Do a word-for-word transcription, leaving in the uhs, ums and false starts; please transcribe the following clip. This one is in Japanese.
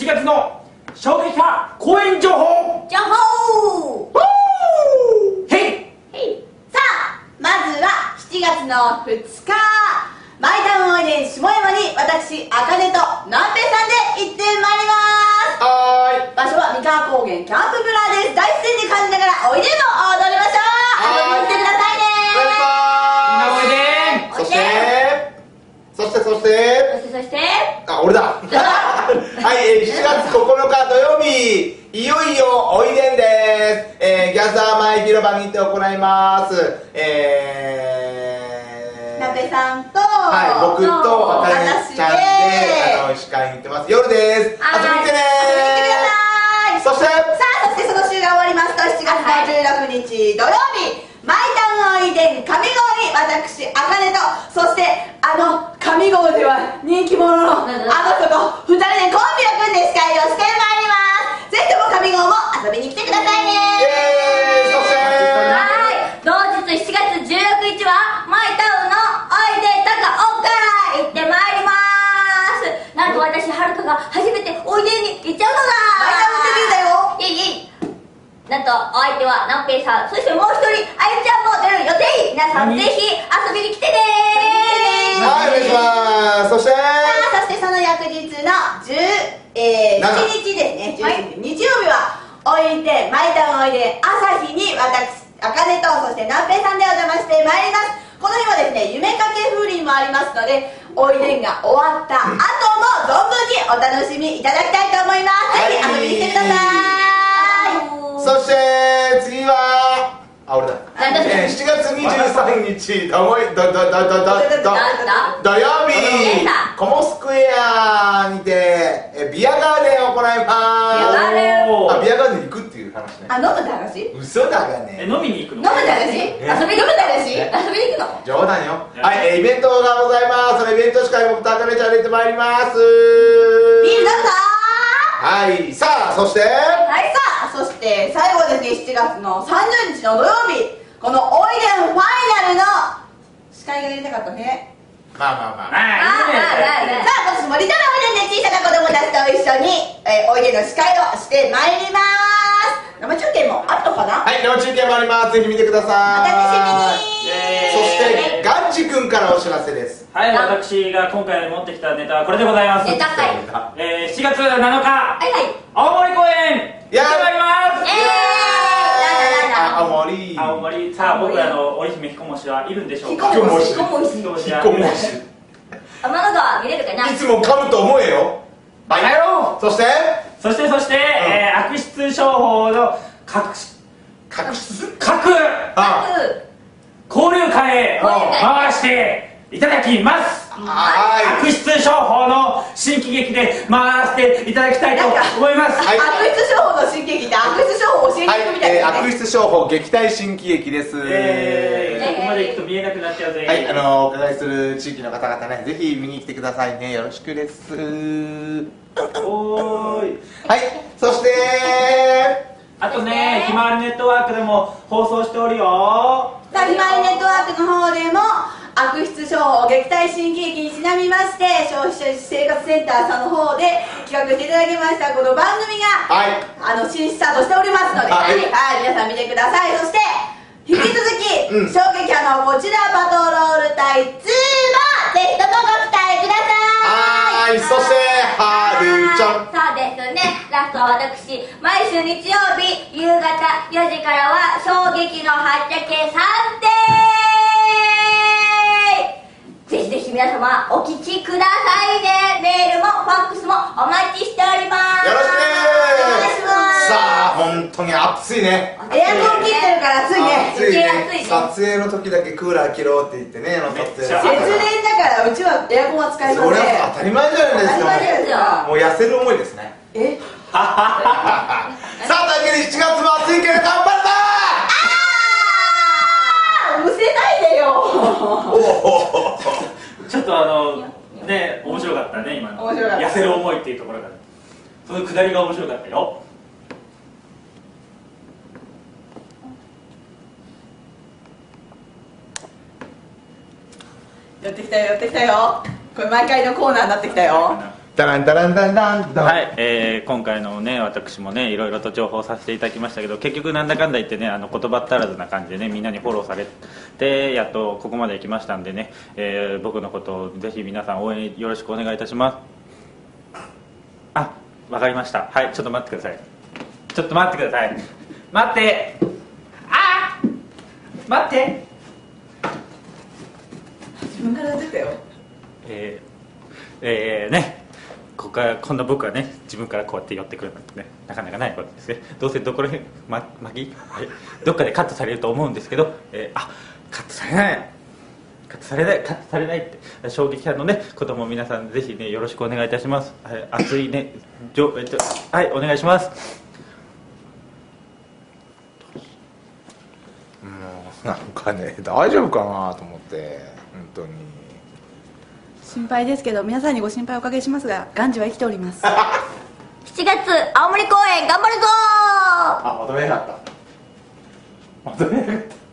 ちがつの衝撃波公演情報情報へいへい。さあ、まずはしちがつのふつか、マイタウンおいで下山に私、あかねと南平さんで行ってまいります。 はーい。 場所は三河高原キャンプブラです。大自然に感じながらおいでも踊りましょう。遊びに来てくださいね。 みんなおいでそしてそしてそしてそしてそしてあ、俺だはい、えーしちがつここのか土曜日、いよいよおいでんです、えー、ギャザー前広場にて行います。えーなべさんと、 はい、僕とあかねちゃんであの司会に行ってます。夜です。遊びに来てねー。そしてさあ、そしてその週が終わりますとしちがつのじゅうろくにち土曜日、マイタウンおいでん上郷に私あかねと、そしてあの上郷では人気者のあの人とふたりでコンビを組んで司会をしてまいります。ぜひとも上郷も遊びに来てくださいね。 イエーイ。そしてはい、同日しちがつじゅうろくにちはマイタウンのおいで高尾から行ってまいります。なんと私はるかが初めておいでに行っちゃうのだ。マイタウンデビューだよ。イエイイエイ。なんとお相手は南平さん、そしてもう一人あゆちゃんも出る予定。皆さんぜひ遊びに来てねー。 はい、お願いします。そしてさあ、そしてその翌日のじゅう、えー、しちにちですね、じゅうしちにち、日曜日はおいでマイタウンおいで朝日に私あかねとそして南平さんでお邪魔してまいります。この日はですね、夢かけ風鈴もありますので、おいでんが終わった後も存分にお楽しみいただきたいと思います。ぜひ遊びに来てください。 そして次はあ、俺だ、えー、しちがつにじゅうさんにちどもいどどどどど土曜日、コモスクエアにてえビアガーデンを行います。あ、ビアガーデンに行くっていう話ね。 あ、飲むって話？ 嘘だがね。 え、飲みに行くの？ 飲むって話？遊びに行くって話？遊びに行くの？ 冗談よ。はい、えー、イベントがございます。そのイベント司会僕とあかねちゃん出てまいります。 ビール飲むぞー。はい、さあ、そしてはい、さあ、そして最後ですね、しちがつのさんじゅうにちの土曜日、このおいでんファイナルの司会がやりたかったね。 まあまあまあ、 ああ、いいね。 さあ、今年もリトルおいでんで小さな子供たちと一緒に、えー、おいでんの司会をしてまいります。生中継もあるのかな？ はい、生中継もあります。ぜひ見てください。 お楽しみに。 そしてガンジ君からお知らせです。 はい、私が今回持ってきたネタはこれでございます。 ネタ会。 えー、しちがつなのか、 はいはい。 青森公演行ってまいります。 イエーイ。 あ、青森。 青森。さあ、僕らの織姫彦星はいるんでしょうか？ 彦星。 彦星。 彦星。 彦星。 天の川見れるかな？ いつも噛むと思えよ。 バカ野郎。 そしてそしてそして、えー、悪質商法の隠し隠し各交流会へ回していただきます。 はい。 悪質商法の新喜劇で回していただきたいと思います。 はい。 悪質商法の新喜劇って悪質商法教えに行くみたいな、ね。 はい、えー、悪質商法撃退新喜劇です。 えー、そこまで行くと見えなくなっちゃうぜ。 はい、あのー、お伺いする地域の方々ね、ぜひ見に来てくださいね。よろしくです。 おーい。 はい、そしてあとね、ひまわりネットワークでも放送しておるよ。 さあ、ひまわりネットワークの方でも悪質商法撃退新喜劇にちなみまして、消費者生活センターさんの方で企画していただきましたこの番組が、 はい、 あの新スタートしておりますので、 はい、 はい、皆さん見てください。そして引き続き、うん、衝撃波のこちらパトロール隊ツーもぜひともご期待ください。 はい、そしてはるちゃん。 そうですね、ラストは私、毎週日曜日夕方よじからは衝撃のはっちゃけさんてー。ぜひぜひ皆様お聞きくださいね。メールもファックスもお待ちしております。 よろしくお願いします。 さあ、本当に暑いね。 エアコン切ってるから暑いね。 暑いね。 暑いね。 撮影の時だけクーラー切ろうって言ってね、あの撮影。節電だからうちはエアコンは使いません。 それは当たり前じゃないですか。 当たり前ですよ。 もう痩せる思いですね。 えさあ、というわけでしちがつも暑いけど頑張るぞ。 あーむせないでよ。 ちょっとあのね、面白かったね今の。 面白かった。 痩せる思いっていうところが、そのくだりが面白かったよ。 やってきたよ、やってきたよ。これ毎回のコーナーになってきたよ。 ダランダランダンダンダン。 はい、えー、今回のね私もねいろいろと情報させていただきましたけど、結局なんだかんだ言ってねあの言葉足らずな感じでねみんなにフォローされてやっとここまで来ましたんでね、えー、僕のことをぜひ皆さん応援よろしくお願いいたします。あ、わかりました。はい、ちょっと待ってください。ちょっと待ってください。待って。あー、待って。 自分から出てよ。 えー、えー、ね。ここからこんな僕はね自分からこうやって寄ってくるなんてねなかなかないことですね。どうせどこら辺ま巻き、はい、どっかでカットされると思うんですけど、えー、あカットされないカットされないカットされないって衝撃波のねことも皆さんぜひねよろしくお願いいたします。はい、熱いねじょ、えっと、はいお願いします。 もうなんかね大丈夫かなと思って本当に。 心配ですけど皆さんにご心配おかけしますがガンジは生きております。 しちがつ青森公演頑張るぞー。 あ、まとめなかったまとめなかった